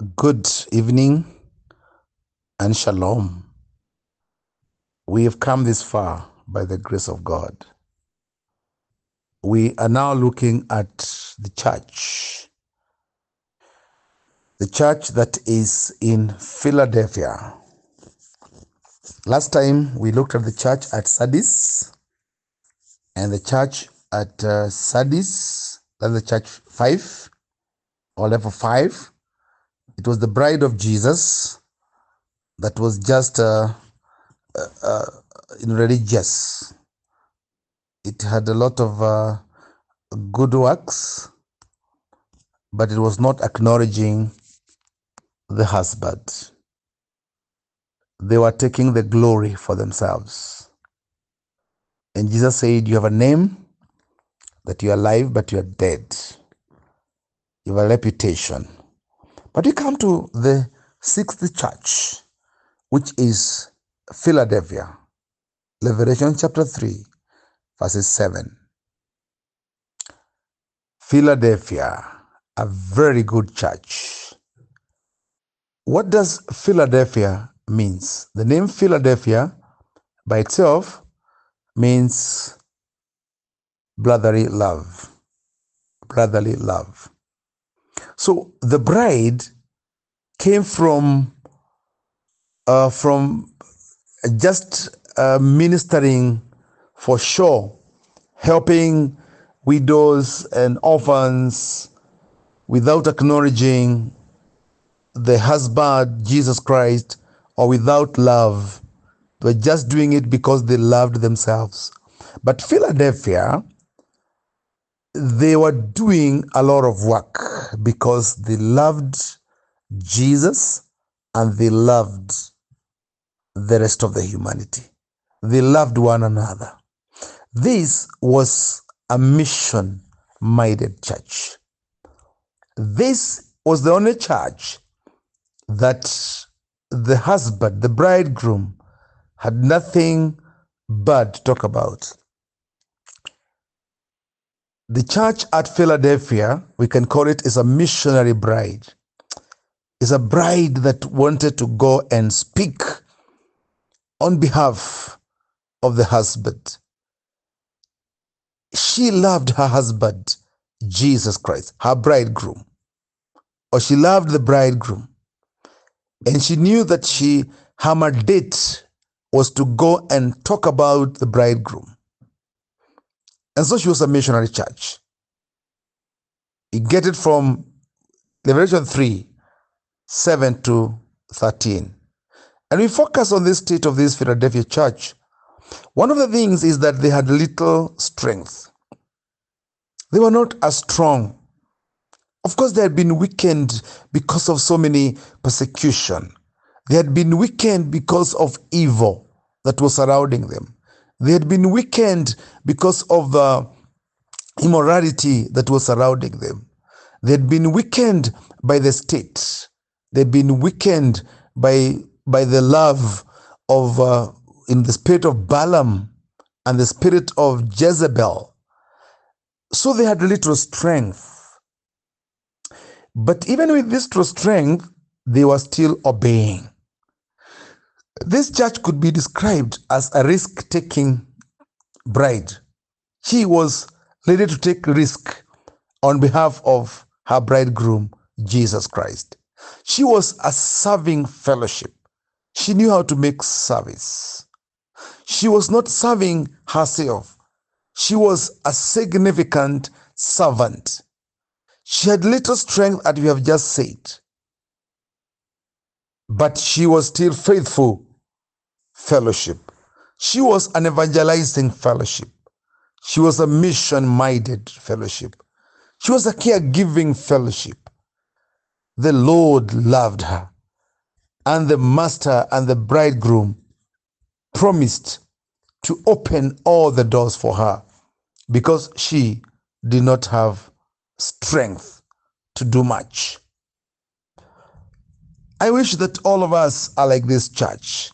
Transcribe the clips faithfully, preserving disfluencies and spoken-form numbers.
Good evening and shalom. We have come this far by the grace of God. We are now looking at the church, the church that is in Philadelphia. Last time we looked at the church at Sardis and the church at uh, Sardis, that's the church five or level five. It was the bride of Jesus that was just uh, uh, uh, religious. It had a lot of uh, good works, but it was not acknowledging the husband. They were taking the glory for themselves. And Jesus said, you have a name that you are alive, but you are dead. You have a reputation. But we come to the sixth church, which is Philadelphia. Revelation chapter three, verses seven. Philadelphia, a very good church. What does Philadelphia means? The name Philadelphia by itself means brotherly love. Brotherly love. So the bride came from uh, from just uh, ministering for sure, helping widows and orphans without acknowledging the husband, Jesus Christ, or without love. They were just doing it because they loved themselves. But Philadelphia, they were doing a lot of work because they loved Jesus and they loved the rest of the humanity. They loved one another. This was a mission-minded church. This was the only church that the husband, the bridegroom, had nothing bad to talk about. The church at Philadelphia, we can call it, is a missionary bride. It's a bride that wanted to go and speak on behalf of the husband. She loved her husband, Jesus Christ, her bridegroom. Or she loved the bridegroom. And she knew that she, her mandate was to go and talk about the bridegroom. And so she was a missionary church. You get it from Revelation three, seven to thirteen. And we focus on this state of this Philadelphia church. One of the things is that they had little strength. They were not as strong. Of course, they had been weakened because of so many persecution. They had been weakened because of evil that was surrounding them. They had been weakened because of the immorality that was surrounding them. They had been weakened by the state. They had been weakened by, by the love of, uh, in the spirit of Balaam and the spirit of Jezebel. So they had little strength. But even with this strength, they were still obeying. This church could be described as a risk-taking bride. She was ready to take risk on behalf of her bridegroom, Jesus Christ. She was a serving fellowship. She knew how to make service. She was not serving herself. She was a significant servant. She had little strength, as we have just said, but she was still faithful fellowship. She was an evangelizing fellowship. She was a mission-minded fellowship. She was a caregiving fellowship. The Lord loved her, and the master and the bridegroom promised to open all the doors for her because she did not have strength to do much. I wish that all of us are like this church.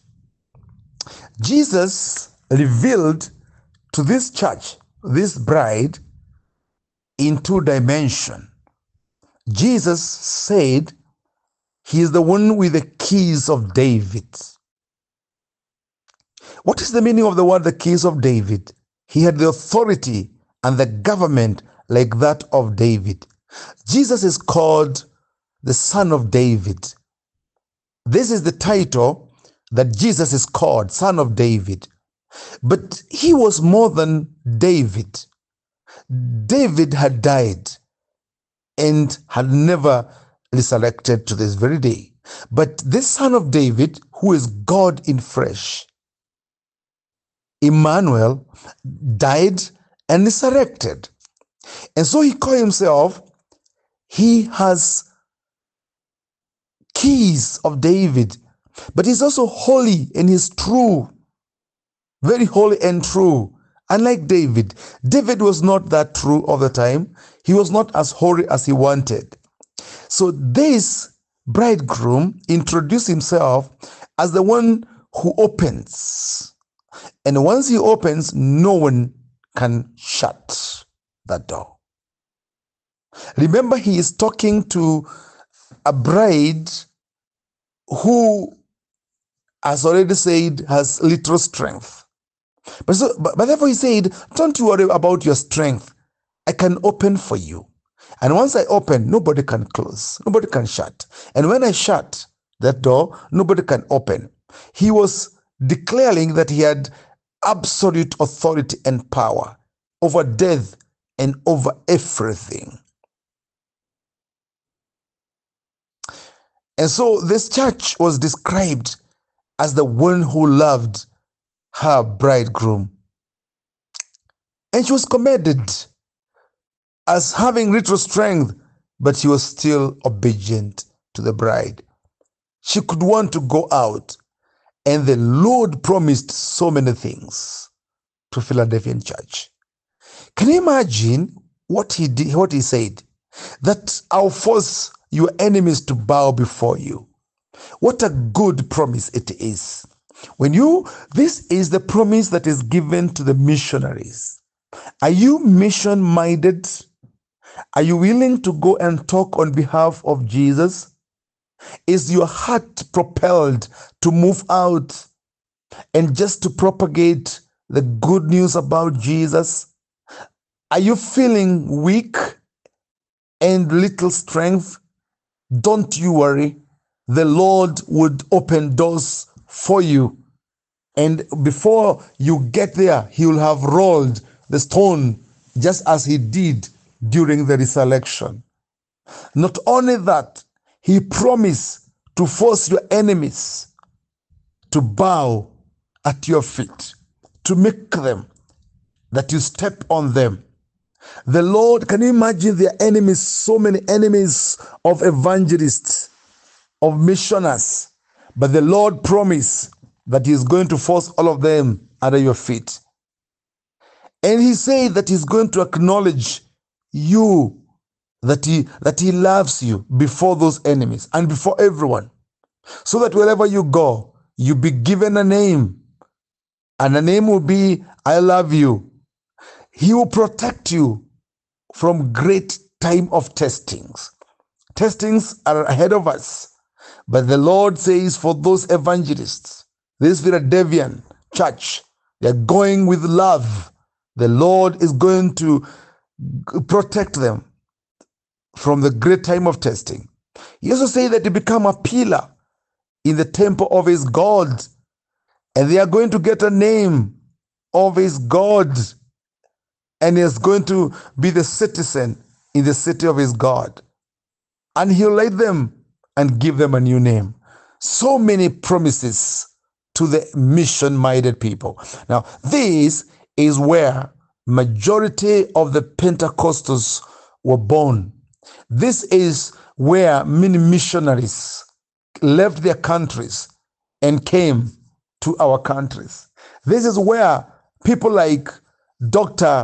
Jesus revealed to this church, this bride, in two dimensions. Jesus said He is the one with the keys of David. What is the meaning of the word the keys of David? He had the authority and the government like that of David. Jesus is called the Son of David. This is the title that Jesus is called, Son of David. But he was more than David. David had died and had never resurrected to this very day. But this Son of David, who is God in flesh, Emmanuel, died and resurrected. And so he called himself, he has keys of David, but he's also holy and he's true, very holy and true. Unlike David, David was not that true all the time. He was not as holy as he wanted. So this bridegroom introduced himself as the one who opens. And once he opens, no one can shut that door. Remember, he is talking to a bride who, as already said, has little strength. But, so, but, but therefore he said, don't you worry about your strength. I can open for you. And once I open, nobody can close. Nobody can shut. And when I shut that door, nobody can open. He was declaring that he had absolute authority and power over death and over everything. And so this church was described as the one who loved her bridegroom. And she was commended as having little strength, but she was still obedient to the bride. She could want to go out, and the Lord promised so many things to Philadelphian church. Can you imagine what he did, what he said? That I'll force your enemies to bow before you. What a good promise it is. When you, this is the promise that is given to the missionaries. Are you mission-minded? Are you willing to go and talk on behalf of Jesus? Is your heart propelled to move out and just to propagate the good news about Jesus? Are you feeling weak and little strength? Don't you worry. The Lord would open doors for you. And before you get there, he will have rolled the stone just as he did during the resurrection. Not only that, he promised to force your enemies to bow at your feet, to make them, that you step on them. The Lord, can you imagine their enemies, so many enemies of evangelists, of missioners, but the Lord promised that he is going to force all of them under your feet. And he said that he's going to acknowledge you, that he, that he loves you before those enemies and before everyone, so that wherever you go, you be given a name, and the name will be, I love you. He will protect you from great time of testings. Testings are ahead of us. But the Lord says for those evangelists, this Philadelphian church, they're going with love. The Lord is going to protect them from the great time of testing. He also said that they become a pillar in the temple of his God, and they are going to get a name of his God, and he is going to be the citizen in the city of his God. And he'll lead them and give them a new name. So many promises to the mission-minded people. Now, this is where majority of the Pentecostals were born. This is where many missionaries left their countries and came to our countries. This is where people like Doctor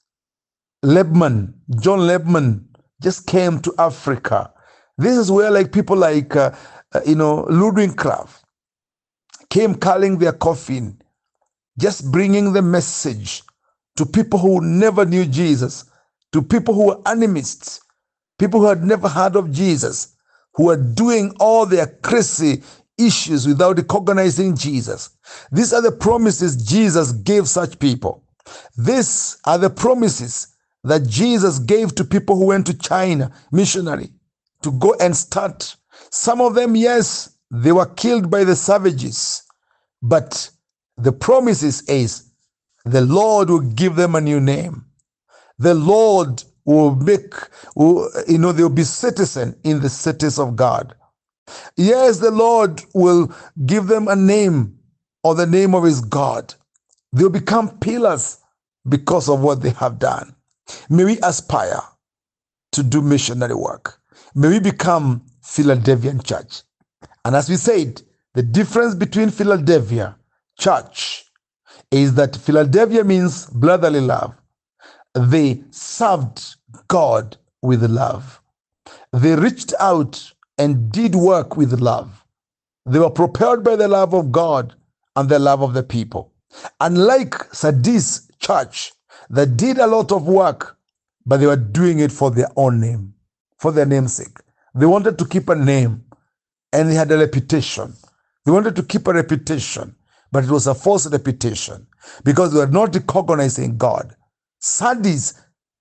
Lebman, John Lebman, just came to Africa. This is where like people like, uh, uh, you know, Ludwig Kraft came carrying their coffin, just bringing the message to people who never knew Jesus, to people who were animists, people who had never heard of Jesus, who are doing all their crazy issues without recognizing Jesus. These are the promises Jesus gave such people. These are the promises that Jesus gave to people who went to China, missionary, to go and start. Some of them, yes, they were killed by the savages, but the promises is the Lord will give them a new name. The Lord will make, will, you know, they'll be citizen in the cities of God. Yes, the Lord will give them a name or the name of his God. They'll become pillars because of what they have done. May we aspire to do missionary work. May we become Philadelphian church. And as we said, the difference between Philadelphia church is that Philadelphia means brotherly love. They served God with love. They reached out and did work with love. They were propelled by the love of God and the love of the people. Unlike Sardis church that did a lot of work, but they were doing it for their own name, for their namesake. They wanted to keep a name and they had a reputation. They wanted to keep a reputation, but it was a false reputation because they were not recognizing God. Sardis,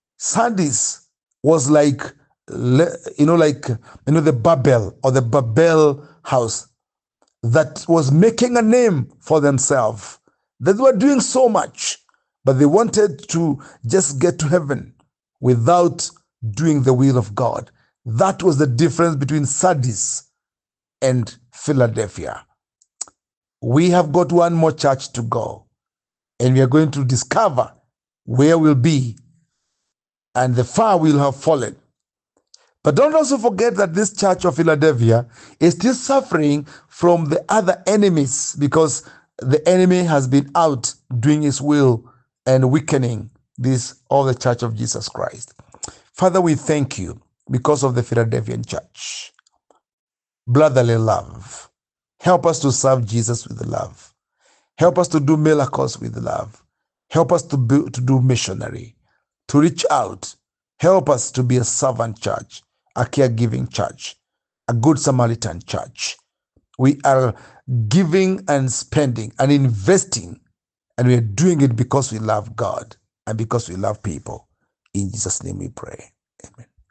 Sardis was like, you know, like, you know, the Babel or the Babel house that was making a name for themselves. They were doing so much, but they wanted to just get to heaven without doing the will of God. That was the difference between Sardis and Philadelphia. We have got one more church to go, and we are going to discover where we'll be and the far we'll have fallen. But don't also forget that this church of Philadelphia is still suffering from the other enemies because the enemy has been out doing his will and weakening this, all the church of Jesus Christ. Father, we thank you because of the Philadelphian church. Brotherly love. Help us to serve Jesus with love. Help us to do miracles with love. Help us to, be, to do missionary, to reach out. Help us to be a servant church, a caregiving church, a good Samaritan church. We are giving and spending and investing, and we are doing it because we love God and because we love people. In Jesus' name we pray. Amen.